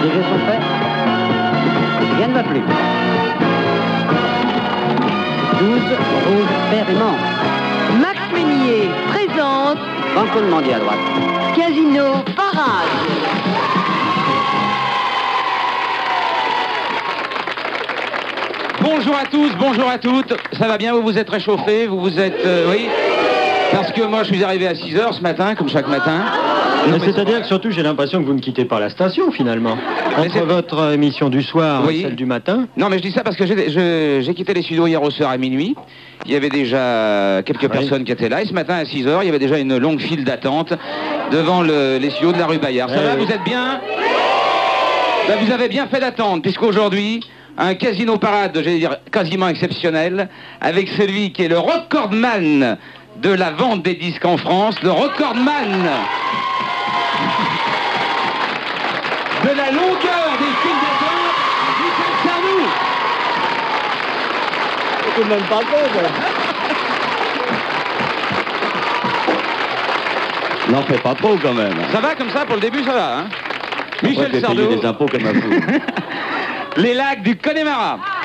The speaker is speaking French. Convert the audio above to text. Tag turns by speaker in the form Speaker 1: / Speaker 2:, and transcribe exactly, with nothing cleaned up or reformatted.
Speaker 1: jeux sont faits. Rien ne va plus. douze, rouge, vert et mort.
Speaker 2: Max Meunier présente
Speaker 1: Banco de Mandier à droite.
Speaker 2: Casino Parade.
Speaker 3: Bonjour à tous, bonjour à toutes. Ça va bien, vous vous êtes réchauffés, vous vous êtes... Euh, oui. Parce que moi, je suis arrivé à six heures ce matin, comme chaque matin.
Speaker 4: C'est-à-dire que surtout, j'ai l'impression que vous ne quittez pas la station, finalement. Entre votre émission du soir
Speaker 3: oui.
Speaker 4: et celle du matin.
Speaker 3: Non, mais je dis ça parce que j'ai quitté les studios hier au soir à minuit. Il y avait déjà quelques ah, personnes oui. qui étaient là. Et ce matin, à six heures, il y avait déjà une longue file d'attente devant le, les studios de la rue Bayard. Ça eh va, oui. vous êtes bien ben, vous avez bien fait d'attendre, puisqu'aujourd'hui... un casino parade, j'allais dire, quasiment exceptionnel, avec celui qui est le recordman de la vente des disques en France, le recordman de la longueur des files d'attente, Michel Sardou.
Speaker 4: C'est tout de même pas trop, ça.
Speaker 5: N'en fais pas trop, quand même.
Speaker 3: Ça va comme ça, pour le début, ça va, hein. Michel
Speaker 5: Sardou. Des impôts comme un fou.
Speaker 3: Les lacs du Connemara.